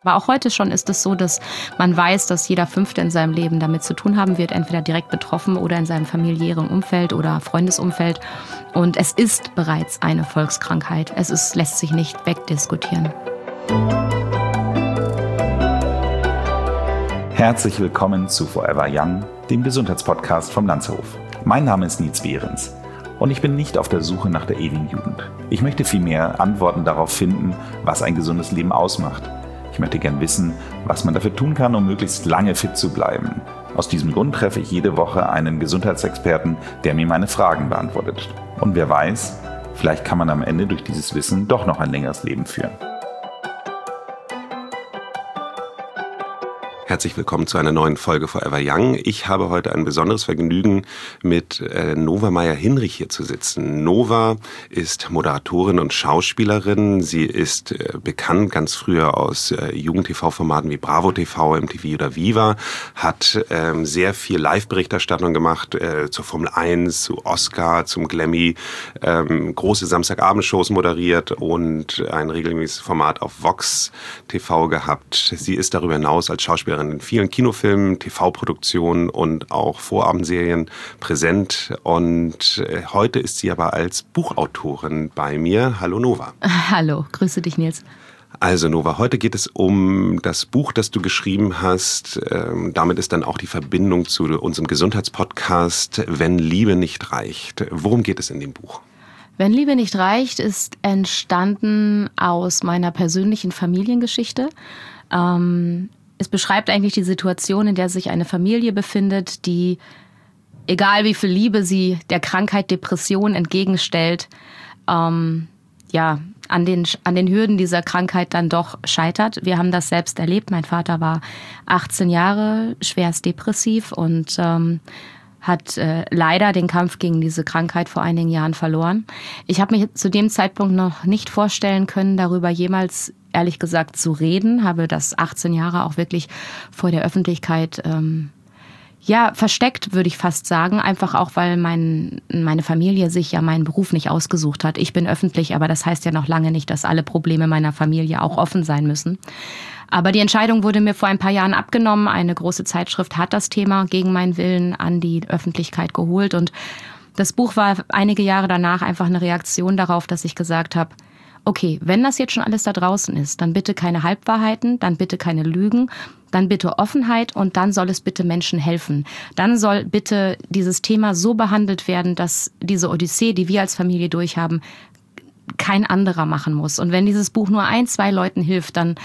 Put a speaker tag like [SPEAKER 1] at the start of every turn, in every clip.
[SPEAKER 1] Aber auch heute schon ist es so, dass man weiß, dass jeder Fünfte in seinem Leben damit zu tun haben wird, entweder direkt betroffen oder in seinem familiären Umfeld oder Freundesumfeld. Und es ist bereits eine Volkskrankheit. Lässt sich nicht wegdiskutieren.
[SPEAKER 2] Herzlich willkommen zu Forever Young, dem Gesundheitspodcast vom Lanzerhof. Mein Name ist Nietz Behrens und ich bin nicht auf der Suche nach der ewigen Jugend. Ich möchte vielmehr Antworten darauf finden, was ein gesundes Leben ausmacht. Ich möchte gern wissen, was man dafür tun kann, um möglichst lange fit zu bleiben. Aus diesem Grund treffe ich jede Woche einen Gesundheitsexperten, der mir meine Fragen beantwortet. Und wer weiß, vielleicht kann man am Ende durch dieses Wissen doch noch ein längeres Leben führen.
[SPEAKER 3] Herzlich willkommen zu einer neuen Folge Forever Young. Ich habe heute ein besonderes Vergnügen, mit Nova Meyer-Hinrich hier zu sitzen. Nova ist Moderatorin und Schauspielerin. Sie ist bekannt ganz früher aus Jugend-TV-Formaten wie Bravo TV, MTV oder Viva, hat sehr viel Live-Berichterstattung gemacht zur Formel 1, zu Oscar, zum Grammy, große Samstagabendshows moderiert und ein regelmäßiges Format auf Vox TV gehabt. Sie ist darüber hinaus als Schauspielerin in vielen Kinofilmen, TV-Produktionen und auch Vorabendserien präsent. Und heute ist sie aber als Buchautorin bei mir. Hallo Nova.
[SPEAKER 1] Hallo, grüße dich Nils.
[SPEAKER 3] Also Nova, heute geht es um das Buch, das du geschrieben hast. Damit ist dann auch die Verbindung zu unserem Gesundheitspodcast Wenn Liebe nicht reicht. Worum geht es in dem Buch?
[SPEAKER 1] Wenn Liebe nicht reicht ist entstanden aus meiner persönlichen Familiengeschichte. Es beschreibt eigentlich die Situation, in der sich eine Familie befindet, die, egal wie viel Liebe sie der Krankheit Depression entgegenstellt, an den Hürden dieser Krankheit dann doch scheitert. Wir haben das selbst erlebt. Mein Vater war 18 Jahre schwerst depressiv und hat leider den Kampf gegen diese Krankheit vor einigen Jahren verloren. Ich habe mir zu dem Zeitpunkt noch nicht vorstellen können, darüber jemals ehrlich gesagt zu reden, habe das 18 Jahre auch wirklich vor der Öffentlichkeit versteckt, würde ich fast sagen. Einfach auch, weil meine Familie sich ja meinen Beruf nicht ausgesucht hat. Ich bin öffentlich, aber das heißt ja noch lange nicht, dass alle Probleme meiner Familie auch offen sein müssen. Aber die Entscheidung wurde mir vor ein paar Jahren abgenommen. Eine große Zeitschrift hat das Thema gegen meinen Willen an die Öffentlichkeit geholt. Und das Buch war einige Jahre danach einfach eine Reaktion darauf, dass ich gesagt habe, okay, wenn das jetzt schon alles da draußen ist, dann bitte keine Halbwahrheiten, dann bitte keine Lügen, dann bitte Offenheit und dann soll es bitte Menschen helfen. Dann soll bitte dieses Thema so behandelt werden, dass diese Odyssee, die wir als Familie durchhaben, kein anderer machen muss. Und wenn dieses Buch nur 1-2 Leuten hilft, dann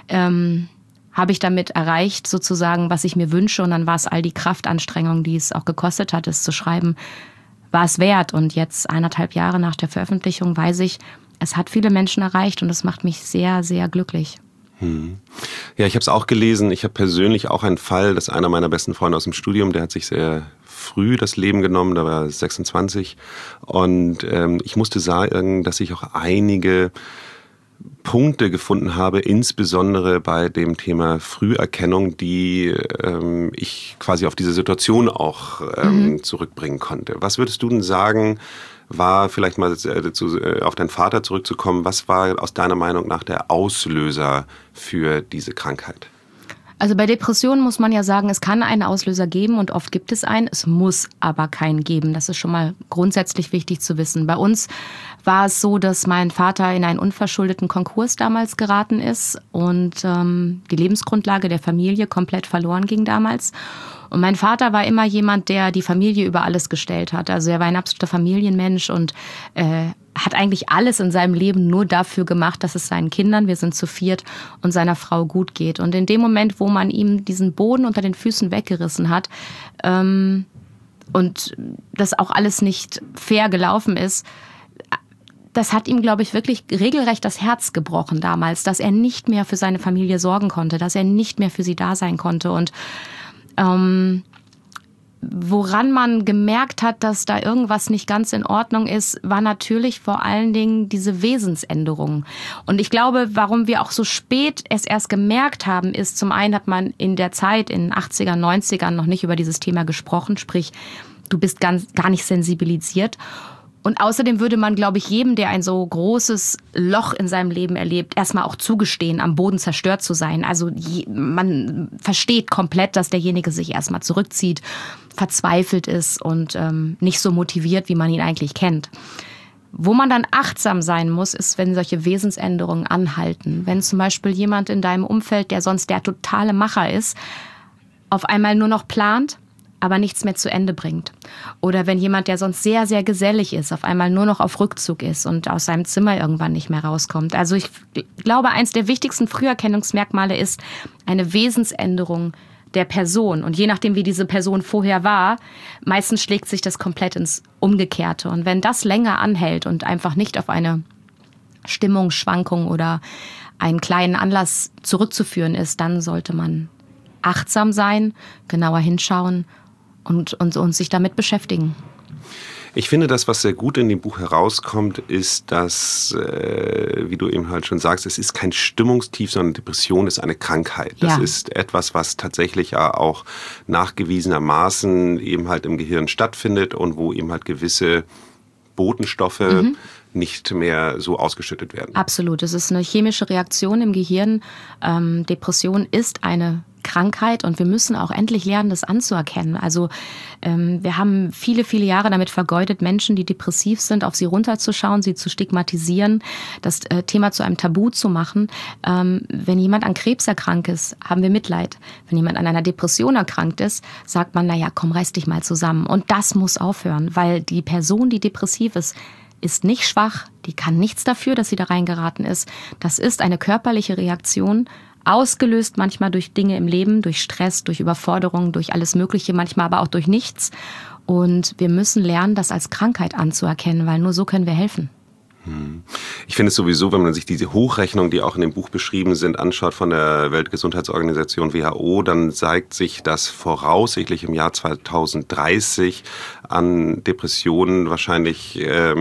[SPEAKER 1] habe ich damit erreicht, sozusagen, was ich mir wünsche. Und dann war es all die Kraftanstrengung, die es auch gekostet hat, es zu schreiben, war es wert. Und jetzt 1,5 Jahre nach der Veröffentlichung weiß ich, es hat viele Menschen erreicht und es macht mich sehr, sehr glücklich.
[SPEAKER 3] Ja, ich habe es auch gelesen. Ich habe persönlich auch einen Fall, dass einer meiner besten Freunde aus dem Studium, der hat sich sehr früh das Leben genommen, da war er 26. Und ich musste sagen, dass ich auch einige Punkte gefunden habe, insbesondere bei dem Thema Früherkennung, die ich quasi auf diese Situation auch zurückbringen konnte. Was würdest du denn sagen, war vielleicht mal auf deinen Vater zurückzukommen, was war aus deiner Meinung nach der Auslöser für diese Krankheit?
[SPEAKER 1] Also bei Depressionen muss man ja sagen, es kann einen Auslöser geben und oft gibt es einen. Es muss aber keinen geben. Das ist schon mal grundsätzlich wichtig zu wissen. Bei uns war es so, dass mein Vater in einen unverschuldeten Konkurs damals geraten ist und die Lebensgrundlage der Familie komplett verloren ging damals. Und mein Vater war immer jemand, der die Familie über alles gestellt hat. Also er war ein absoluter Familienmensch und hat eigentlich alles in seinem Leben nur dafür gemacht, dass es seinen Kindern, wir sind zu 4, und seiner Frau gut geht. Und in dem Moment, wo man ihm diesen Boden unter den Füßen weggerissen hat und das auch alles nicht fair gelaufen ist, das hat ihm, glaube ich, wirklich regelrecht das Herz gebrochen damals, dass er nicht mehr für seine Familie sorgen konnte, dass er nicht mehr für sie da sein konnte. Und woran man gemerkt hat, dass da irgendwas nicht ganz in Ordnung ist, war natürlich vor allen Dingen diese Wesensänderung. Und ich glaube, warum wir auch so spät es erst gemerkt haben, ist, zum einen hat man in der Zeit, in den 80ern, 90ern noch nicht über dieses Thema gesprochen, sprich, du bist gar nicht sensibilisiert. Und außerdem würde man, glaube ich, jedem, der ein so großes Loch in seinem Leben erlebt, erstmal auch zugestehen, am Boden zerstört zu sein. Also man versteht komplett, dass derjenige sich erstmal zurückzieht, verzweifelt ist und nicht so motiviert, wie man ihn eigentlich kennt. Wo man dann achtsam sein muss, ist, wenn solche Wesensänderungen anhalten. Wenn zum Beispiel jemand in deinem Umfeld, der sonst der totale Macher ist, auf einmal nur noch plant, aber nichts mehr zu Ende bringt. Oder wenn jemand, der sonst sehr, sehr gesellig ist, auf einmal nur noch auf Rückzug ist und aus seinem Zimmer irgendwann nicht mehr rauskommt. Also ich glaube, eins der wichtigsten Früherkennungsmerkmale ist eine Wesensänderung der Person. Und je nachdem, wie diese Person vorher war, meistens schlägt sich das komplett ins Umgekehrte. Und wenn das länger anhält und einfach nicht auf eine Stimmungsschwankung oder einen kleinen Anlass zurückzuführen ist, dann sollte man achtsam sein, genauer hinschauen und sich damit beschäftigen.
[SPEAKER 3] Ich finde, das, was sehr gut in dem Buch herauskommt, ist, dass, wie du eben halt schon sagst, es ist kein Stimmungstief, sondern Depression ist eine Krankheit. Das ist etwas, was tatsächlich auch nachgewiesenermaßen eben halt im Gehirn stattfindet und wo eben halt gewisse Botenstoffe nicht mehr so ausgeschüttet werden.
[SPEAKER 1] Absolut. Es ist eine chemische Reaktion im Gehirn. Depression ist eine Krankheit und wir müssen auch endlich lernen, das anzuerkennen. Also wir haben viele, viele Jahre damit vergeudet, Menschen, die depressiv sind, auf sie runterzuschauen, sie zu stigmatisieren, das Thema zu einem Tabu zu machen. Wenn jemand an Krebs erkrankt ist, haben wir Mitleid. Wenn jemand an einer Depression erkrankt ist, sagt man, naja, komm, reiß dich mal zusammen. Und das muss aufhören, weil die Person, die depressiv ist nicht schwach, die kann nichts dafür, dass sie da reingeraten ist. Das ist eine körperliche Reaktion, ausgelöst manchmal durch Dinge im Leben, durch Stress, durch Überforderung, durch alles Mögliche, manchmal aber auch durch nichts. Und wir müssen lernen, das als Krankheit anzuerkennen, weil nur so können wir helfen.
[SPEAKER 3] Ich finde es sowieso, wenn man sich diese Hochrechnungen, die auch in dem Buch beschrieben sind, anschaut von der Weltgesundheitsorganisation WHO, dann zeigt sich, dass voraussichtlich im Jahr 2030 an Depressionen wahrscheinlich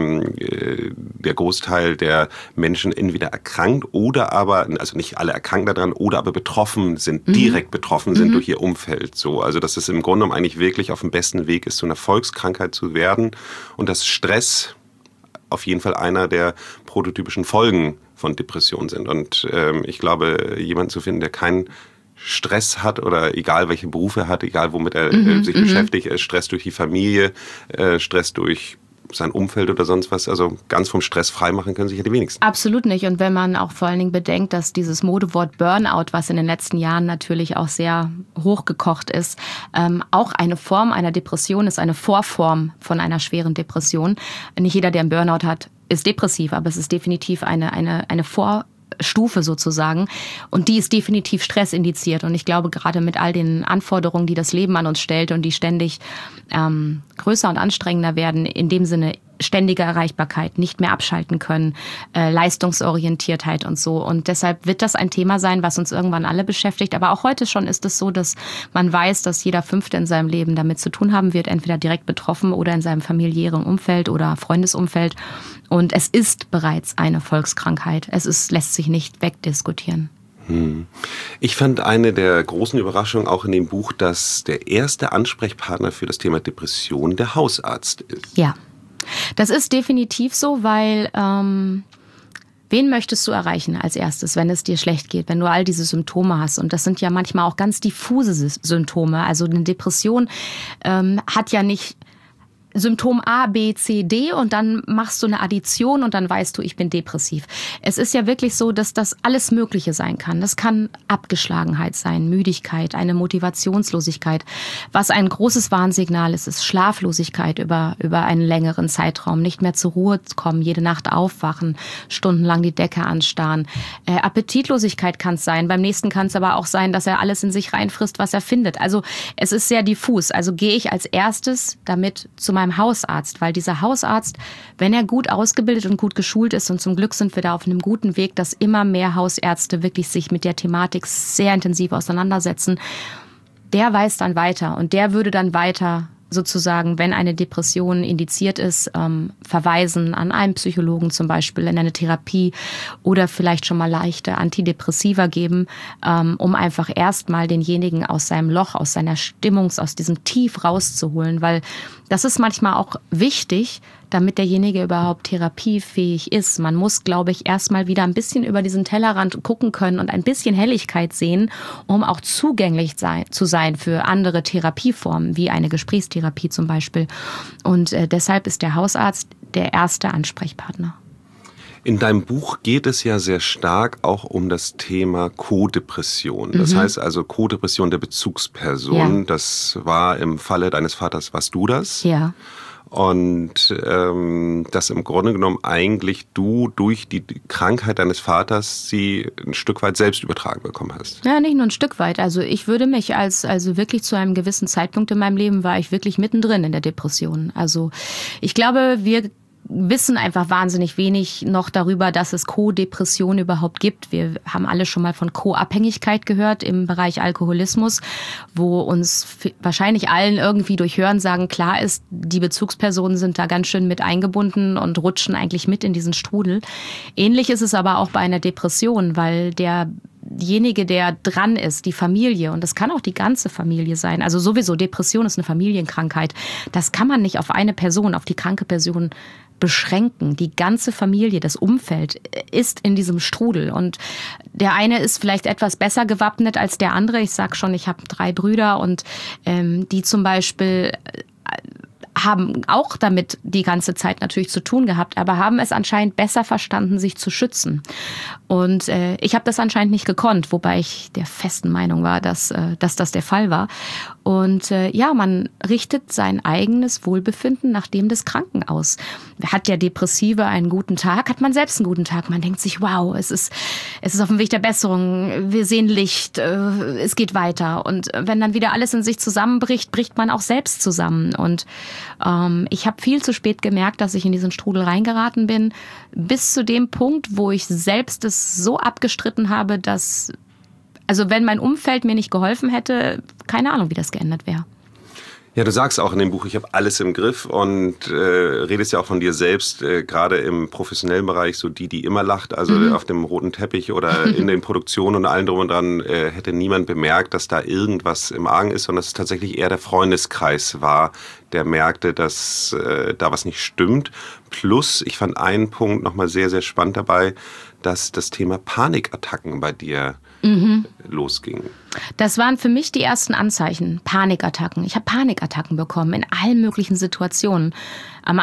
[SPEAKER 3] der Großteil der Menschen entweder erkrankt oder aber, also nicht alle erkranken daran, oder aber betroffen sind, direkt betroffen sind durch ihr Umfeld. So, also dass es im Grunde genommen eigentlich wirklich auf dem besten Weg ist, zu einer Volkskrankheit zu werden und dass Stress auf jeden Fall einer der prototypischen Folgen von Depressionen sind. Und ich glaube, jemanden zu finden, der keinen Stress hat oder egal welche Berufe er hat, egal womit er sich beschäftigt, Stress durch die Familie, Stress durch sein Umfeld oder sonst was, also ganz vom Stress freimachen können sich ja die wenigsten.
[SPEAKER 1] Absolut nicht. Und wenn man auch vor allen Dingen bedenkt, dass dieses Modewort Burnout, was in den letzten Jahren natürlich auch sehr hochgekocht ist, auch eine Form einer Depression ist, eine Vorform von einer schweren Depression. Nicht jeder, der einen Burnout hat, ist depressiv, aber es ist definitiv eine Vorstufe sozusagen. Und die ist definitiv stressindiziert. Und ich glaube, gerade mit all den Anforderungen, die das Leben an uns stellt und die ständig größer und anstrengender werden, in dem Sinne ständige Erreichbarkeit, nicht mehr abschalten können, Leistungsorientiertheit und so. Und deshalb wird das ein Thema sein, was uns irgendwann alle beschäftigt. Aber auch heute schon ist es so, dass man weiß, dass jeder Fünfte in seinem Leben damit zu tun haben wird, entweder direkt betroffen oder in seinem familiären Umfeld oder Freundesumfeld. Und es ist bereits eine Volkskrankheit. Lässt sich nicht wegdiskutieren.
[SPEAKER 3] Ich fand eine der großen Überraschungen auch in dem Buch, dass der erste Ansprechpartner für das Thema Depression der Hausarzt ist.
[SPEAKER 1] Ja, das ist definitiv so, weil wen möchtest du erreichen als erstes, wenn es dir schlecht geht, wenn du all diese Symptome hast? Und das sind ja manchmal auch ganz diffuse Symptome. Also eine Depression hat ja nicht Symptom A, B, C, D und dann machst du eine Addition und dann weißt du, ich bin depressiv. Es ist ja wirklich so, dass das alles Mögliche sein kann. Das kann Abgeschlagenheit sein, Müdigkeit, eine Motivationslosigkeit. Was ein großes Warnsignal ist, ist Schlaflosigkeit über einen längeren Zeitraum. Nicht mehr zur Ruhe kommen, jede Nacht aufwachen, stundenlang die Decke anstarren. Appetitlosigkeit kann es sein. Beim nächsten kann es aber auch sein, dass er alles in sich reinfrisst, was er findet. Also es ist sehr diffus. Also gehe ich als erstes damit zu meinem Hausarzt, weil dieser Hausarzt, wenn er gut ausgebildet und gut geschult ist, und zum Glück sind wir da auf einem guten Weg, dass immer mehr Hausärzte wirklich sich mit der Thematik sehr intensiv auseinandersetzen, der weiß dann weiter und der würde dann weiter sozusagen, wenn eine Depression indiziert ist, verweisen an einen Psychologen zum Beispiel, in eine Therapie oder vielleicht schon mal leichte Antidepressiva geben, um einfach erstmal denjenigen aus seinem Loch, aus seiner Stimmung, aus diesem Tief rauszuholen, weil das ist manchmal auch wichtig, damit derjenige überhaupt therapiefähig ist. Man muss, glaube ich, erstmal wieder ein bisschen über diesen Tellerrand gucken können und ein bisschen Helligkeit sehen, um auch zugänglich zu sein für andere Therapieformen, wie eine Gesprächstherapie zum Beispiel. Und deshalb ist der Hausarzt der erste Ansprechpartner.
[SPEAKER 3] In deinem Buch geht es ja sehr stark auch um das Thema Co-Depression. Das heißt also Co-Depression der Bezugsperson. Ja. Das war im Falle deines Vaters, warst du das?
[SPEAKER 1] Ja.
[SPEAKER 3] Und dass im Grunde genommen eigentlich du durch die Krankheit deines Vaters sie ein Stück weit selbst übertragen bekommen hast.
[SPEAKER 1] Ja, nicht nur ein Stück weit. Also ich würde mich also wirklich zu einem gewissen Zeitpunkt in meinem Leben war ich wirklich mittendrin in der Depression. Also ich glaube, wir wissen einfach wahnsinnig wenig noch darüber, dass es Co-Depression überhaupt gibt. Wir haben alle schon mal von Co-Abhängigkeit gehört im Bereich Alkoholismus, wo uns wahrscheinlich allen irgendwie durch Hörensagen klar ist, die Bezugspersonen sind da ganz schön mit eingebunden und rutschen eigentlich mit in diesen Strudel. Ähnlich ist es aber auch bei einer Depression, weil derjenige, der dran ist, die Familie, und das kann auch die ganze Familie sein, also sowieso Depression ist eine Familienkrankheit, das kann man nicht auf eine Person, auf die kranke Person beschränken. Die ganze Familie, das Umfeld ist in diesem Strudel und der eine ist vielleicht etwas besser gewappnet als der andere. Ich sage schon, ich habe 3 Brüder und die zum Beispiel haben auch damit die ganze Zeit natürlich zu tun gehabt, aber haben es anscheinend besser verstanden, sich zu schützen. Und ich habe das anscheinend nicht gekonnt, wobei ich der festen Meinung war, dass das der Fall war. Und man richtet sein eigenes Wohlbefinden nach dem des Kranken aus. Hat der Depressive einen guten Tag, hat man selbst einen guten Tag. Man denkt sich, wow, es ist auf dem Weg der Besserung, wir sehen Licht, es geht weiter. Und wenn dann wieder alles in sich zusammenbricht, bricht man auch selbst zusammen. Und ich habe viel zu spät gemerkt, dass ich in diesen Strudel reingeraten bin, bis zu dem Punkt, wo ich selbst es so abgestritten habe, dass, also wenn mein Umfeld mir nicht geholfen hätte, keine Ahnung, wie das geändert wäre.
[SPEAKER 3] Ja, du sagst auch in dem Buch, ich habe alles im Griff und redest ja auch von dir selbst, gerade im professionellen Bereich, so die immer lacht, also auf dem roten Teppich oder in den Produktionen und allem drum und dran, hätte niemand bemerkt, dass da irgendwas im Argen ist, sondern dass es tatsächlich eher der Freundeskreis war, der merkte, dass da was nicht stimmt. Plus, ich fand einen Punkt nochmal sehr, sehr spannend dabei, dass das Thema Panikattacken bei dir losging.
[SPEAKER 1] Das waren für mich die ersten Anzeichen, Panikattacken. Ich habe Panikattacken bekommen in allen möglichen Situationen. Am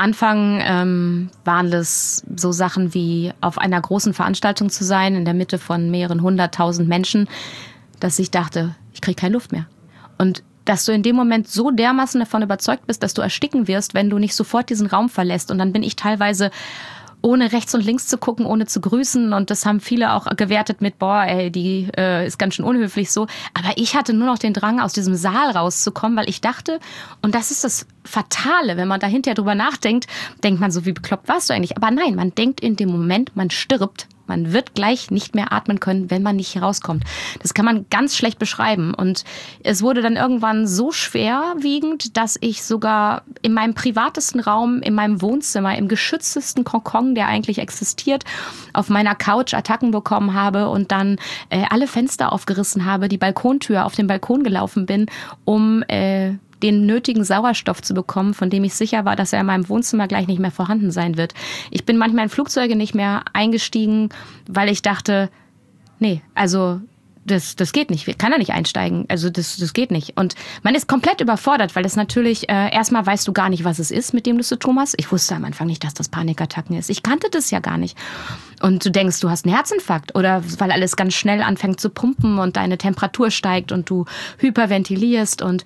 [SPEAKER 1] Anfang waren das so Sachen wie auf einer großen Veranstaltung zu sein, in der Mitte von mehreren 100.000 Menschen, dass ich dachte, ich kriege keine Luft mehr. Und dass du in dem Moment so dermaßen davon überzeugt bist, dass du ersticken wirst, wenn du nicht sofort diesen Raum verlässt. Und dann bin ich teilweise ohne rechts und links zu gucken, ohne zu grüßen. Und das haben viele auch gewertet mit, die ist ganz schön unhöflich so. Aber ich hatte nur noch den Drang, aus diesem Saal rauszukommen, weil ich dachte, und das ist das Fatale, wenn man da hinterher drüber nachdenkt, denkt man so, wie bekloppt warst du eigentlich? Aber nein, man denkt in dem Moment, man stirbt. Man wird gleich nicht mehr atmen können, wenn man nicht rauskommt. Das kann man ganz schlecht beschreiben. Und es wurde dann irgendwann so schwerwiegend, dass ich sogar in meinem privatesten Raum, in meinem Wohnzimmer, im geschütztesten Kokon, der eigentlich existiert, auf meiner Couch Attacken bekommen habe und dann alle Fenster aufgerissen habe, die Balkontür auf den Balkon gelaufen bin, um den nötigen Sauerstoff zu bekommen, von dem ich sicher war, dass er in meinem Wohnzimmer gleich nicht mehr vorhanden sein wird. Ich bin manchmal in Flugzeuge nicht mehr eingestiegen, weil ich dachte, nee, also das geht nicht, kann er nicht einsteigen, also das geht nicht. Und man ist komplett überfordert, weil es natürlich, erstmal weißt du gar nicht, was es ist, mit dem du zu tun hast. Ich wusste am Anfang nicht, dass das Panikattacken ist. Ich kannte das ja gar nicht. Und du denkst, du hast einen Herzinfarkt oder weil alles ganz schnell anfängt zu pumpen und deine Temperatur steigt und du hyperventilierst und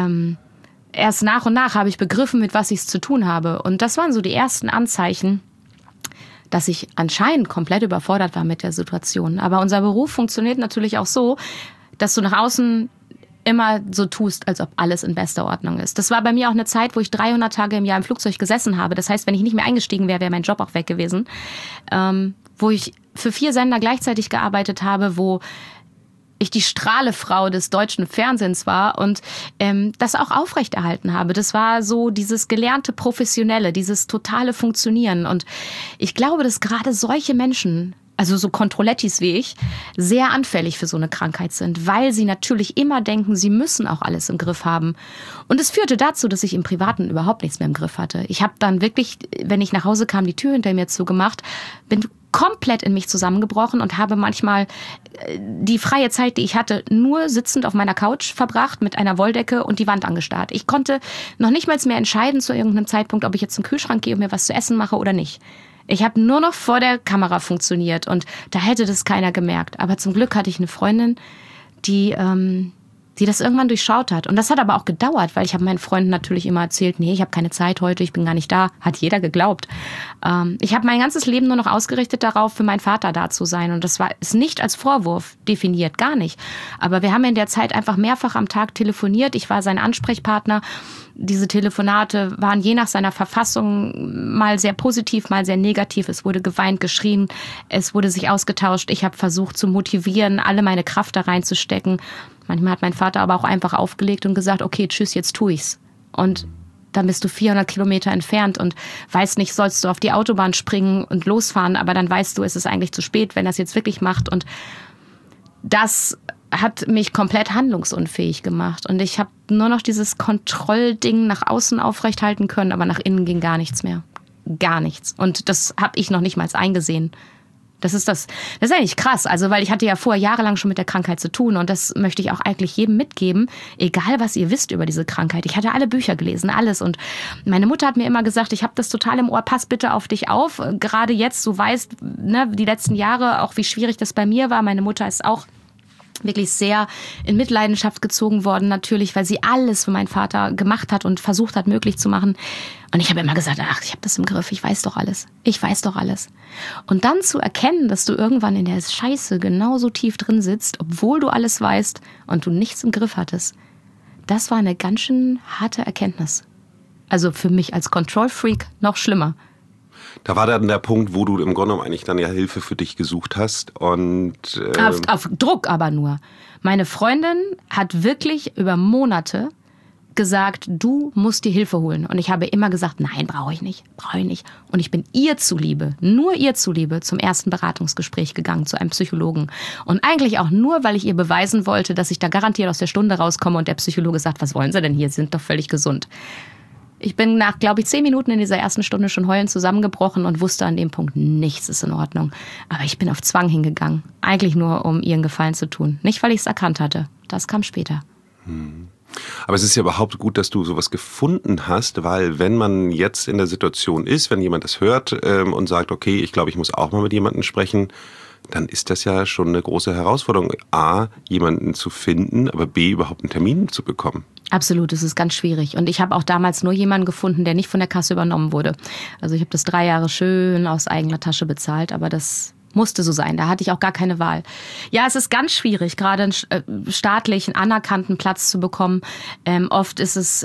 [SPEAKER 1] erst nach und nach habe ich begriffen, mit was ich es zu tun habe. Und das waren so die ersten Anzeichen, dass ich anscheinend komplett überfordert war mit der Situation. Aber unser Beruf funktioniert natürlich auch so, dass du nach außen immer so tust, als ob alles in bester Ordnung ist. Das war bei mir auch eine Zeit, wo ich 300 Tage im Jahr im Flugzeug gesessen habe. Das heißt, wenn ich nicht mehr eingestiegen wäre, wäre mein Job auch weg gewesen. Wo ich für 4 Sender gleichzeitig gearbeitet habe, wo ich die Strahlefrau des deutschen Fernsehens war und das auch aufrechterhalten habe. Das war so dieses gelernte Professionelle, dieses totale Funktionieren. Und ich glaube, dass gerade solche Menschen also so Controlettis wie ich, sehr anfällig für so eine Krankheit sind, weil sie natürlich immer denken, sie müssen auch alles im Griff haben. Und es führte dazu, dass ich im Privaten überhaupt nichts mehr im Griff hatte. Ich habe dann wirklich, wenn ich nach Hause kam, die Tür hinter mir zugemacht, bin komplett in mich zusammengebrochen und habe manchmal die freie Zeit, die ich hatte, nur sitzend auf meiner Couch verbracht mit einer Wolldecke und die Wand angestarrt. Ich konnte noch nicht mal mehr entscheiden zu irgendeinem Zeitpunkt, ob ich jetzt zum Kühlschrank gehe und mir was zu essen mache oder nicht. Ich habe nur noch vor der Kamera funktioniert und da hätte das keiner gemerkt. Aber zum Glück hatte ich eine Freundin, die das irgendwann durchschaut hat. Und das hat aber auch gedauert, weil ich habe meinen Freunden natürlich immer erzählt, nee, ich habe keine Zeit heute, ich bin gar nicht da. Hat jeder geglaubt. Ich habe mein ganzes Leben nur noch ausgerichtet darauf, für meinen Vater da zu sein. Und das ist nicht als Vorwurf definiert, gar nicht. Aber wir haben in der Zeit einfach mehrfach am Tag telefoniert. Ich war sein Ansprechpartner. Diese Telefonate waren je nach seiner Verfassung mal sehr positiv, mal sehr negativ. Es wurde geweint, geschrien, es wurde sich ausgetauscht. Ich habe versucht zu motivieren, alle meine Kraft da reinzustecken. Manchmal hat mein Vater aber auch einfach aufgelegt und gesagt, okay, tschüss, jetzt tu ich's. Und dann bist du 400 Kilometer entfernt und weißt nicht, sollst du auf die Autobahn springen und losfahren, aber dann weißt du, es ist eigentlich zu spät, wenn er es jetzt wirklich macht. Und das hat mich komplett handlungsunfähig gemacht. Und ich habe nur noch dieses Kontrollding nach außen aufrechthalten können, aber nach innen ging gar nichts mehr. Gar nichts. Und das habe ich noch nicht mal eingesehen. Das ist eigentlich krass, also weil ich hatte ja vorher jahrelang schon mit der Krankheit zu tun und das möchte ich auch eigentlich jedem mitgeben, egal was ihr wisst über diese Krankheit. Ich hatte alle Bücher gelesen, alles und meine Mutter hat mir immer gesagt, ich habe das total im Ohr, pass bitte auf dich auf. Gerade jetzt, du weißt, ne, die letzten Jahre, auch wie schwierig das bei mir war. Meine Mutter ist auch wirklich sehr in Mitleidenschaft gezogen worden, natürlich, weil sie alles für meinen Vater gemacht hat und versucht hat, möglich zu machen. Und ich habe immer gesagt, ach, ich habe das im Griff, ich weiß doch alles. Ich weiß doch alles. Und dann zu erkennen, dass du irgendwann in der Scheiße genauso tief drin sitzt, obwohl du alles weißt und du nichts im Griff hattest, das war eine ganz schön harte Erkenntnis. Also für mich als Control-Freak noch schlimmer.
[SPEAKER 3] Da war dann der Punkt, wo du im Grunde genommen eigentlich dann ja Hilfe für dich gesucht hast. Und
[SPEAKER 1] auf Druck aber nur. Meine Freundin hat wirklich über Monate gesagt, du musst dir Hilfe holen. Und ich habe immer gesagt, nein, brauche ich nicht. Und ich bin ihr zuliebe, nur ihr zuliebe, zum ersten Beratungsgespräch gegangen, zu einem Psychologen. Und eigentlich auch nur, weil ich ihr beweisen wollte, dass ich da garantiert aus der Stunde rauskomme und der Psychologe sagt, was wollen Sie denn hier? Sie sind doch völlig gesund. Ich bin nach, glaube ich, 10 Minuten in dieser ersten Stunde schon heulend zusammengebrochen und wusste an dem Punkt, nichts ist in Ordnung. Aber ich bin auf Zwang hingegangen. Eigentlich nur, um ihr einen Gefallen zu tun. Nicht, weil ich es erkannt hatte. Das kam später.
[SPEAKER 3] Aber es ist ja überhaupt gut, dass du sowas gefunden hast, weil wenn man jetzt in der Situation ist, wenn jemand das hört und sagt, okay, ich glaube, ich muss auch mal mit jemandem sprechen, dann ist das ja schon eine große Herausforderung. A, jemanden zu finden, aber B, überhaupt einen Termin zu bekommen.
[SPEAKER 1] Absolut, das ist ganz schwierig. Und ich habe auch damals nur jemanden gefunden, der nicht von der Kasse übernommen wurde. Also ich habe das 3 Jahre schön aus eigener Tasche bezahlt, aber das musste so sein. Da hatte ich auch gar keine Wahl. Ja, es ist ganz schwierig, gerade einen staatlichen, anerkannten Platz zu bekommen. Oft ist es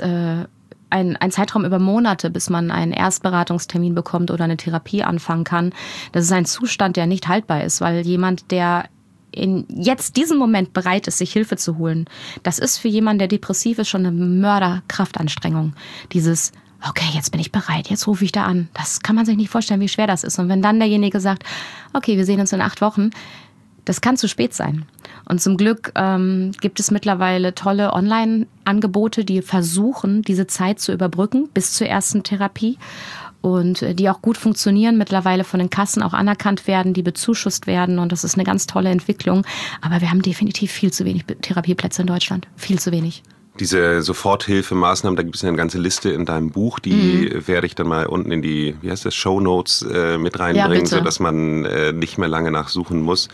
[SPEAKER 1] ein Zeitraum über Monate, bis man einen Erstberatungstermin bekommt oder eine Therapie anfangen kann. Das ist ein Zustand, der nicht haltbar ist, weil jemand, der in jetzt diesem Moment bereit ist, sich Hilfe zu holen, das ist für jemanden, der depressiv ist, schon eine Mörderkraftanstrengung. Dieses, okay, jetzt bin ich bereit, jetzt rufe ich da an. Das kann man sich nicht vorstellen, wie schwer das ist. Und wenn dann derjenige sagt, okay, wir sehen uns in 8 Wochen, das kann zu spät sein. Und zum Glück gibt es mittlerweile tolle Online-Angebote, die versuchen, diese Zeit zu überbrücken bis zur ersten Therapie. Und die auch gut funktionieren, mittlerweile von den Kassen auch anerkannt werden, die bezuschusst werden. Und das ist eine ganz tolle Entwicklung. Aber wir haben definitiv viel zu wenig Therapieplätze in Deutschland. Viel zu wenig.
[SPEAKER 3] Diese Soforthilfemaßnahmen, da gibt es eine ganze Liste in deinem Buch, die werde ich dann mal unten in die, wie heißt das, Shownotes mit reinbringen, sodass man nicht mehr lange nachsuchen muss.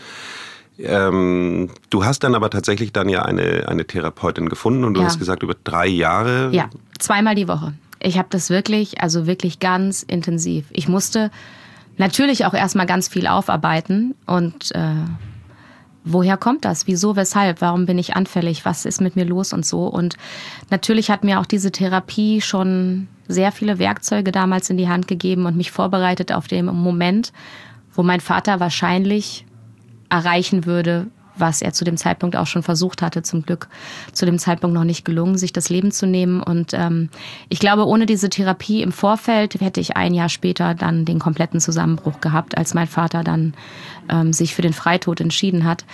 [SPEAKER 3] Du hast dann aber tatsächlich dann ja eine Therapeutin gefunden und du hast gesagt, über 3 Jahre.
[SPEAKER 1] Ja, 2-mal die Woche. Ich habe das wirklich ganz intensiv. Ich musste natürlich auch erstmal ganz viel aufarbeiten und woher kommt das? Wieso, weshalb? Warum bin ich anfällig? Was ist mit mir los und so? Und natürlich hat mir auch diese Therapie schon sehr viele Werkzeuge damals in die Hand gegeben und mich vorbereitet auf den Moment, wo mein Vater wahrscheinlich erreichen würde, was er zu dem Zeitpunkt auch schon versucht hatte, zum Glück zu dem Zeitpunkt noch nicht gelungen, sich das Leben zu nehmen. Und ich glaube, ohne diese Therapie im Vorfeld hätte ich ein Jahr später dann den kompletten Zusammenbruch gehabt, als mein Vater dann sich für den Freitod entschieden hat.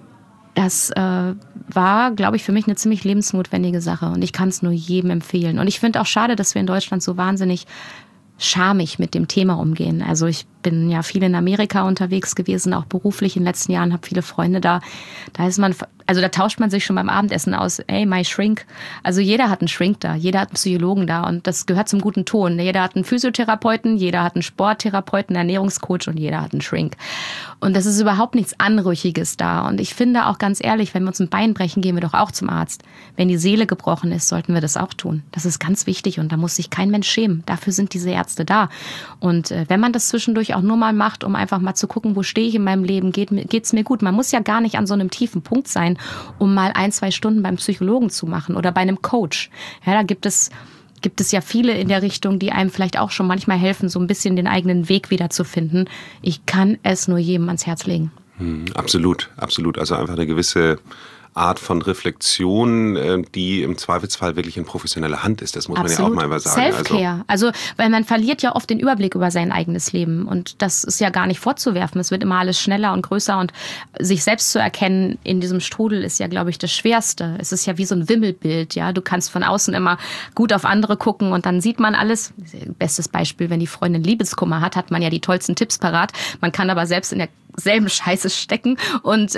[SPEAKER 1] Das war, glaube ich, für mich eine ziemlich lebensnotwendige Sache und ich kann es nur jedem empfehlen. Und ich finde auch schade, dass wir in Deutschland so wahnsinnig schamig mit dem Thema umgehen. Also ich bin ja viel in Amerika unterwegs gewesen, auch beruflich in den letzten Jahren, habe viele Freunde da. Da tauscht man sich schon beim Abendessen aus, ey, my shrink. Also jeder hat einen Shrink da, jeder hat einen Psychologen da und das gehört zum guten Ton. Jeder hat einen Physiotherapeuten, jeder hat einen Sporttherapeuten, einen Ernährungscoach und jeder hat einen Shrink. Und das ist überhaupt nichts Anrüchiges da. Und ich finde auch ganz ehrlich, wenn wir uns ein Bein brechen, gehen wir doch auch zum Arzt. Wenn die Seele gebrochen ist, sollten wir das auch tun. Das ist ganz wichtig und da muss sich kein Mensch schämen. Dafür sind diese Ärzte da. Und wenn man das zwischendurch auch nur mal macht, um einfach mal zu gucken, wo stehe ich in meinem Leben, geht's mir gut. Man muss ja gar nicht an so einem tiefen Punkt sein, um mal 1-2 Stunden beim Psychologen zu machen oder bei einem Coach. Ja, da gibt es ja viele in der Richtung, die einem vielleicht auch schon manchmal helfen, so ein bisschen den eigenen Weg wieder zu finden. Ich kann es nur jedem ans Herz legen.
[SPEAKER 3] Absolut, absolut. Also einfach eine gewisse Art von Reflexion, die im Zweifelsfall wirklich in professioneller Hand ist. Das muss man ja auch mal sagen.
[SPEAKER 1] Self-Care. Also, weil man verliert ja oft den Überblick über sein eigenes Leben. Und das ist ja gar nicht vorzuwerfen. Es wird immer alles schneller und größer. Und sich selbst zu erkennen in diesem Strudel ist ja, glaube ich, das Schwerste. Es ist ja wie so ein Wimmelbild. Ja, du kannst von außen immer gut auf andere gucken und dann sieht man alles. Bestes Beispiel, wenn die Freundin Liebeskummer hat man ja die tollsten Tipps parat. Man kann aber selbst in der selben Scheiße stecken und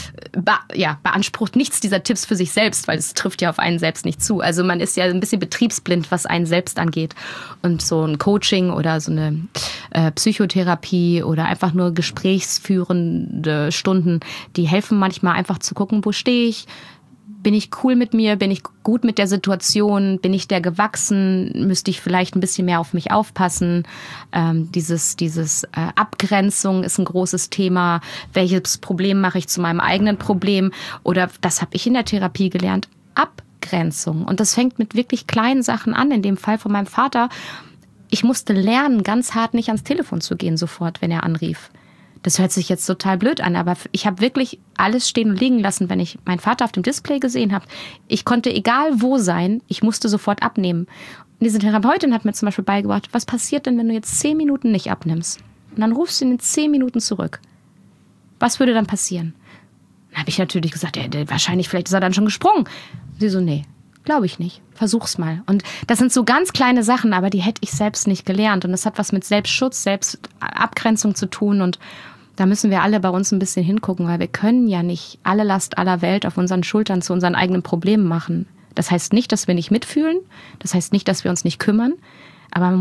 [SPEAKER 1] beansprucht nichts dieser Tipps für sich selbst, weil es trifft ja auf einen selbst nicht zu. Also man ist ja ein bisschen betriebsblind, was einen selbst angeht. Und so ein Coaching oder so eine Psychotherapie oder einfach nur gesprächsführende Stunden, die helfen manchmal einfach zu gucken, wo stehe ich? Bin ich cool mit mir? Bin ich gut mit der Situation? Bin ich der gewachsen? Müsste ich vielleicht ein bisschen mehr auf mich aufpassen? Dieses Abgrenzung ist ein großes Thema. Welches Problem mache ich zu meinem eigenen Problem? Oder das habe ich in der Therapie gelernt, Abgrenzung. Und das fängt mit wirklich kleinen Sachen an. In dem Fall von meinem Vater. Ich musste lernen, ganz hart nicht ans Telefon zu gehen sofort, wenn er anrief. Das hört sich jetzt total blöd an, aber ich habe wirklich alles stehen und liegen lassen, wenn ich meinen Vater auf dem Display gesehen habe. Ich konnte egal wo sein, ich musste sofort abnehmen. Und diese Therapeutin hat mir zum Beispiel beigebracht, was passiert denn, wenn du jetzt 10 Minuten nicht abnimmst? Und dann rufst du ihn in 10 Minuten zurück. Was würde dann passieren? Dann habe ich natürlich gesagt, wahrscheinlich, vielleicht ist er dann schon gesprungen. Sie so, nee. Glaube ich nicht. Versuch's mal. Und das sind so ganz kleine Sachen, aber die hätte ich selbst nicht gelernt. Und das hat was mit Selbstschutz, Selbstabgrenzung zu tun. Und da müssen wir alle bei uns ein bisschen hingucken, weil wir können ja nicht alle Last aller Welt auf unseren Schultern zu unseren eigenen Problemen machen. Das heißt nicht, dass wir nicht mitfühlen. Das heißt nicht, dass wir uns nicht kümmern. Aber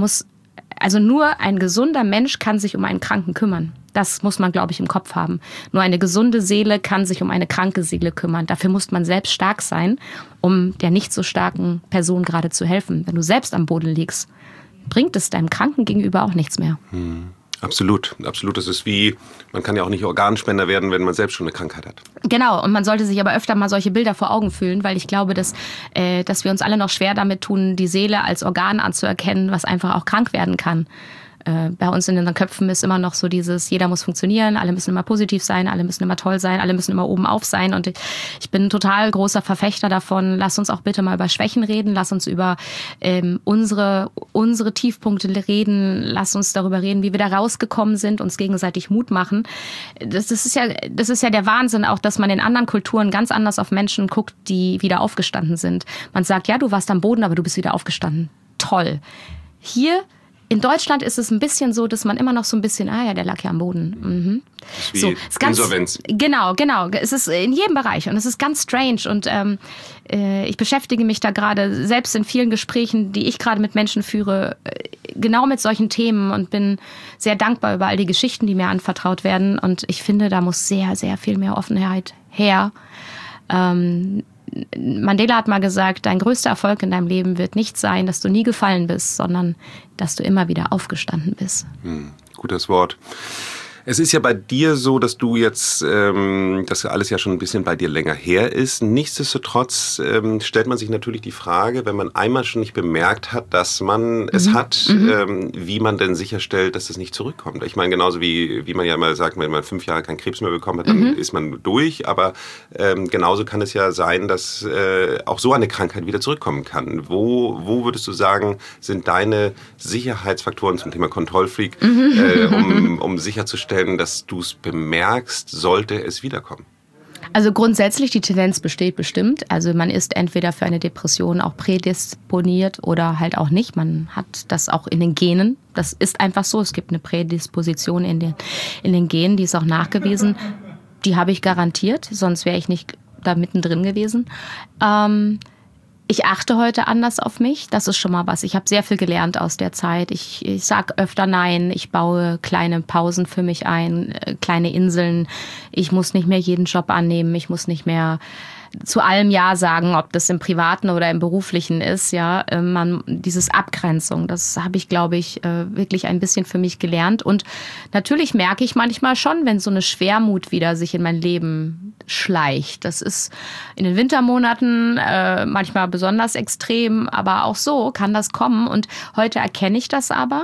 [SPEAKER 1] nur ein gesunder Mensch kann sich um einen Kranken kümmern. Das muss man, glaube ich, im Kopf haben. Nur eine gesunde Seele kann sich um eine kranke Seele kümmern. Dafür muss man selbst stark sein, um der nicht so starken Person gerade zu helfen. Wenn du selbst am Boden liegst, bringt es deinem Kranken gegenüber auch nichts mehr.
[SPEAKER 3] Absolut, absolut. Das ist wie, man kann ja auch nicht Organspender werden, wenn man selbst schon eine Krankheit hat.
[SPEAKER 1] Genau, und man sollte sich aber öfter mal solche Bilder vor Augen fühlen, weil ich glaube, dass wir uns alle noch schwer damit tun, die Seele als Organ anzuerkennen, was einfach auch krank werden kann. Bei uns in unseren Köpfen ist immer noch so dieses, jeder muss funktionieren, alle müssen immer positiv sein, alle müssen immer toll sein, alle müssen immer oben auf sein. Und ich bin ein total großer Verfechter davon, lass uns auch bitte mal über Schwächen reden, lass uns über unsere Tiefpunkte reden, lass uns darüber reden, wie wir da rausgekommen sind, uns gegenseitig Mut machen. Das ist ja der Wahnsinn auch, dass man in anderen Kulturen ganz anders auf Menschen guckt, die wieder aufgestanden sind. Man sagt, ja, du warst am Boden, aber du bist wieder aufgestanden. Toll. Hier in Deutschland ist es ein bisschen so, dass man immer noch so ein bisschen, der lag ja am Boden. Mhm.
[SPEAKER 3] Das ist wie Insolvenz.
[SPEAKER 1] Genau. Es ist in jedem Bereich und es ist ganz strange. Und ich beschäftige mich da gerade selbst in vielen Gesprächen, die ich gerade mit Menschen führe, genau mit solchen Themen und bin sehr dankbar über all die Geschichten, die mir anvertraut werden. Und ich finde, da muss sehr, sehr viel mehr Offenheit her. Mandela hat mal gesagt, dein größter Erfolg in deinem Leben wird nicht sein, dass du nie gefallen bist, sondern dass du immer wieder aufgestanden bist.
[SPEAKER 3] Gutes Wort. Es ist ja bei dir so, dass du jetzt, dass alles ja schon ein bisschen bei dir länger her ist. Nichtsdestotrotz stellt man sich natürlich die Frage, wenn man einmal schon nicht bemerkt hat, dass man es hat, wie man denn sicherstellt, dass es nicht zurückkommt. Ich meine, genauso wie man ja immer sagt, wenn man 5 Jahre keinen Krebs mehr bekommen hat, dann ist man durch. Aber genauso kann es ja sein, dass auch so eine Krankheit wieder zurückkommen kann. Wo würdest du sagen, sind deine Sicherheitsfaktoren zum Thema Kontrollfreak, um sicherzustellen, dass du es bemerkst, sollte es wiederkommen?
[SPEAKER 1] Also grundsätzlich, die Tendenz besteht bestimmt. Also man ist entweder für eine Depression auch prädisponiert oder halt auch nicht. Man hat das auch in den Genen. Das ist einfach so. Es gibt eine Prädisposition in den Genen, die ist auch nachgewiesen. Die habe ich garantiert, sonst wäre ich nicht da mittendrin gewesen. Ich achte heute anders auf mich. Das ist schon mal was. Ich habe sehr viel gelernt aus der Zeit. Ich sage öfter Nein. Ich baue kleine Pausen für mich ein, kleine Inseln. Ich muss nicht mehr jeden Job annehmen. Ich muss nicht mehr zu allem Ja sagen, ob das im Privaten oder im Beruflichen ist. Ja, dieses Abgrenzung, das habe ich, glaube ich, wirklich ein bisschen für mich gelernt. Und natürlich merke ich manchmal schon, wenn so eine Schwermut wieder sich in mein Leben schleicht. Das ist in den Wintermonaten manchmal besonders extrem, aber auch so kann das kommen. Und heute erkenne ich das aber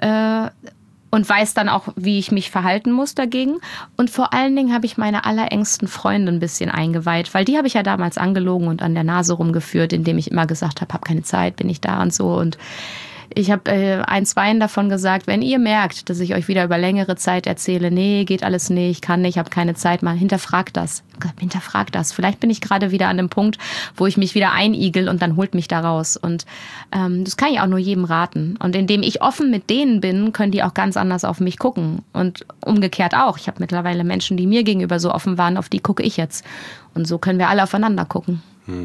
[SPEAKER 1] und weiß dann auch, wie ich mich verhalten muss dagegen. Und vor allen Dingen habe ich meine allerengsten Freunde ein bisschen eingeweiht, weil die habe ich ja damals angelogen und an der Nase rumgeführt, indem ich immer gesagt habe, keine Zeit, bin ich da und so. Und ich habe einstweilen davon gesagt, wenn ihr merkt, dass ich euch wieder über längere Zeit erzähle, nee, geht alles nicht, kann nicht, habe keine Zeit, mal hinterfragt das. Vielleicht bin ich gerade wieder an dem Punkt, wo ich mich wieder einigel und dann holt mich da raus. Und das kann ich auch nur jedem raten. Und indem ich offen mit denen bin, können die auch ganz anders auf mich gucken. Und umgekehrt auch. Ich habe mittlerweile Menschen, die mir gegenüber so offen waren, auf die gucke ich jetzt. Und so können wir alle aufeinander gucken.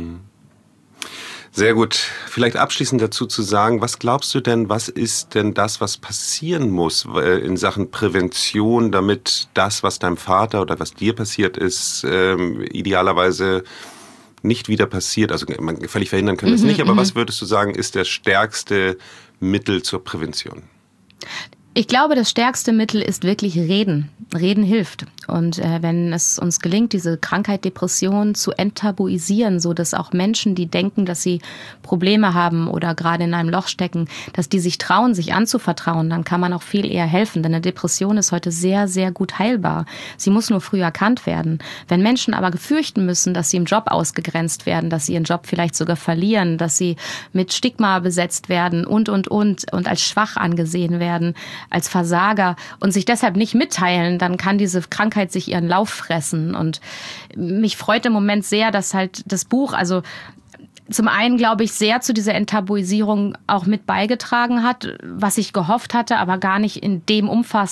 [SPEAKER 3] Sehr gut. Vielleicht abschließend dazu zu sagen, was glaubst du denn, was ist denn das, was passieren muss in Sachen Prävention, damit das, was deinem Vater oder was dir passiert ist, idealerweise nicht wieder passiert? Also völlig verhindern können wir es nicht, aber was würdest du sagen, ist das stärkste Mittel zur Prävention?
[SPEAKER 1] Ich glaube, das stärkste Mittel ist wirklich Reden. Reden hilft. Und wenn es uns gelingt, diese Krankheit Depression zu enttabuisieren, so dass auch Menschen, die denken, dass sie Probleme haben oder gerade in einem Loch stecken, dass die sich trauen, sich anzuvertrauen, dann kann man auch viel eher helfen. Denn eine Depression ist heute sehr, sehr gut heilbar. Sie muss nur früh erkannt werden. Wenn Menschen aber befürchten müssen, dass sie im Job ausgegrenzt werden, dass sie ihren Job vielleicht sogar verlieren, dass sie mit Stigma besetzt werden und als schwach angesehen werden, als Versager und sich deshalb nicht mitteilen, dann kann diese Krankheit sich ihren Lauf fressen. Und mich freut im Moment sehr, dass halt das Buch, also zum einen, glaube ich, sehr zu dieser Enttabuisierung auch mit beigetragen hat, was ich gehofft hatte, aber gar nicht in dem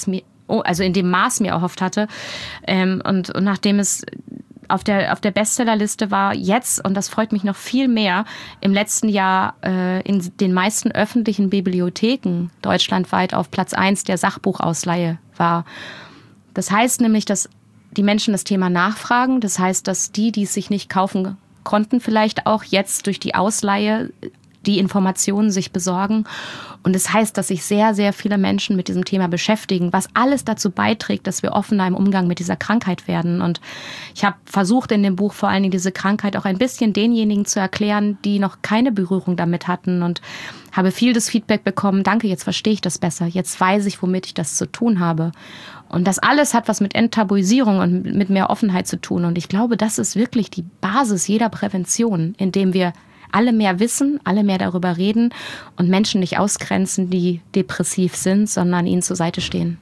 [SPEAKER 1] in dem Maß mir erhofft hatte. Und nachdem es auf der Bestsellerliste war jetzt, und das freut mich noch viel mehr, im letzten Jahr in den meisten öffentlichen Bibliotheken deutschlandweit auf Platz 1 der Sachbuchausleihe war. Das heißt nämlich, dass die Menschen das Thema nachfragen. Das heißt, dass die es sich nicht kaufen konnten, vielleicht auch jetzt durch die Ausleihe die Informationen sich besorgen. Und es heißt, dass sich sehr, sehr viele Menschen mit diesem Thema beschäftigen, was alles dazu beiträgt, dass wir offener im Umgang mit dieser Krankheit werden. Und ich habe versucht, in dem Buch vor allen Dingen diese Krankheit auch ein bisschen denjenigen zu erklären, die noch keine Berührung damit hatten, und habe viel das Feedback bekommen, danke, jetzt verstehe ich das besser, jetzt weiß ich, womit ich das zu tun habe. Und das alles hat was mit Enttabuisierung und mit mehr Offenheit zu tun. Und ich glaube, das ist wirklich die Basis jeder Prävention, indem wir alle mehr wissen, alle mehr darüber reden und Menschen nicht ausgrenzen, die depressiv sind, sondern ihnen zur Seite stehen.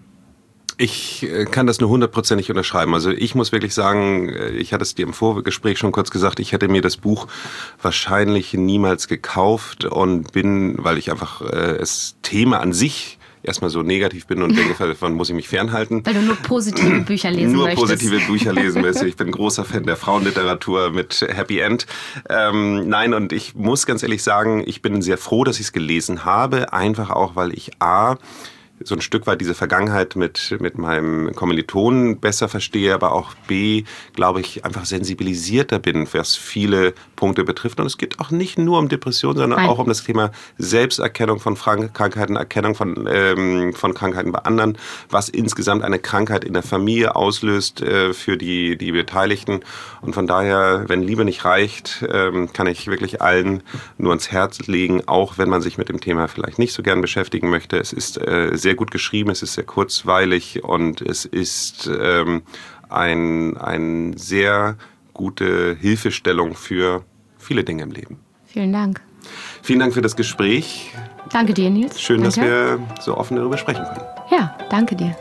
[SPEAKER 3] Ich kann das nur 100%ig unterschreiben. Also ich muss wirklich sagen, ich hatte es dir im Vorgespräch schon kurz gesagt, ich hätte mir das Buch wahrscheinlich niemals gekauft und weil ich einfach das Thema an sich erstmal so negativ bin und denke, davon muss ich mich fernhalten.
[SPEAKER 1] Weil du nur positive Bücher lesen möchtest.
[SPEAKER 3] Nur positive Bücher lesen möchte. Ich bin ein großer Fan der Frauenliteratur mit Happy End. Nein, und ich muss ganz ehrlich sagen, ich bin sehr froh, dass ich es gelesen habe. Einfach auch, weil ich so ein Stück weit diese Vergangenheit mit meinem Kommilitonen besser verstehe, aber auch B, glaube ich, einfach sensibilisierter bin, was viele Punkte betrifft. Und es geht auch nicht nur um Depressionen, sondern auch um das Thema Selbsterkennung von Krankheiten, Erkennung von Krankheiten bei anderen, was insgesamt eine Krankheit in der Familie auslöst für die Beteiligten. Und von daher, wenn Liebe nicht reicht, kann ich wirklich allen nur ans Herz legen, auch wenn man sich mit dem Thema vielleicht nicht so gern beschäftigen möchte. Es ist sehr gut geschrieben, es ist sehr kurzweilig und es ist eine sehr gute Hilfestellung für viele Dinge im Leben.
[SPEAKER 1] Vielen Dank.
[SPEAKER 3] Vielen Dank für das Gespräch.
[SPEAKER 1] Danke dir, Nils.
[SPEAKER 3] Schön, dass wir so offen darüber sprechen können.
[SPEAKER 1] Ja, danke dir.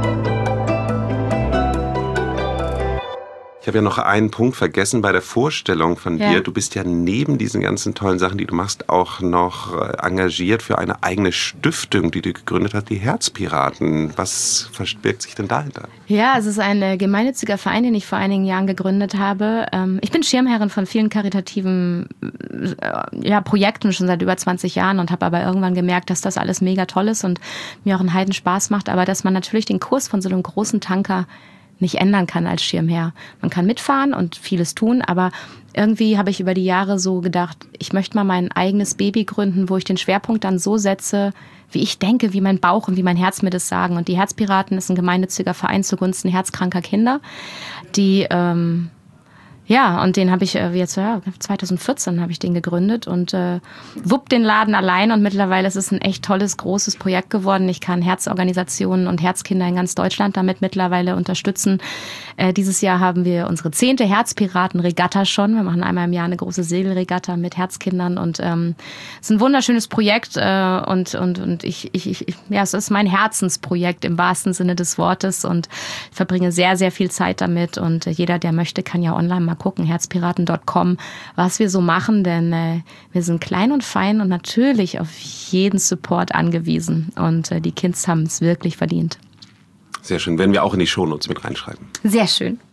[SPEAKER 3] Ich habe ja noch einen Punkt vergessen bei der Vorstellung von dir. Du bist ja neben diesen ganzen tollen Sachen, die du machst, auch noch engagiert für eine eigene Stiftung, die du gegründet hast, die Herzpiraten. Was verbirgt sich denn dahinter?
[SPEAKER 1] Ja, es ist ein gemeinnütziger Verein, den ich vor einigen Jahren gegründet habe. Ich bin Schirmherrin von vielen karitativen Projekten schon seit über 20 Jahren und habe aber irgendwann gemerkt, dass das alles mega toll ist und mir auch einen Heidenspaß macht, aber dass man natürlich den Kurs von so einem großen Tanker nicht ändern kann als Schirmherr. Man kann mitfahren und vieles tun, aber irgendwie habe ich über die Jahre so gedacht, ich möchte mal mein eigenes Baby gründen, wo ich den Schwerpunkt dann so setze, wie ich denke, wie mein Bauch und wie mein Herz mir das sagen. Und die Herzpiraten ist ein gemeinnütziger Verein zugunsten herzkranker Kinder, die und den habe ich jetzt 2014 habe ich den gegründet und wuppt den Laden allein und mittlerweile ist es ein echt tolles, großes Projekt geworden. Ich kann Herzorganisationen und Herzkinder in ganz Deutschland damit mittlerweile unterstützen. Dieses Jahr haben wir unsere 10. Herzpiraten-Regatta schon. Wir machen einmal im Jahr eine große Segelregatta mit Herzkindern und es ist ein wunderschönes Projekt und es ist mein Herzensprojekt im wahrsten Sinne des Wortes und ich verbringe sehr, sehr viel Zeit damit und jeder, der möchte, kann ja online mal gucken, herzpiraten.com, was wir so machen, denn wir sind klein und fein und natürlich auf jeden Support angewiesen und die Kids haben es wirklich verdient.
[SPEAKER 3] Sehr schön, werden wir auch in die Shownotes mit reinschreiben.
[SPEAKER 1] Sehr schön.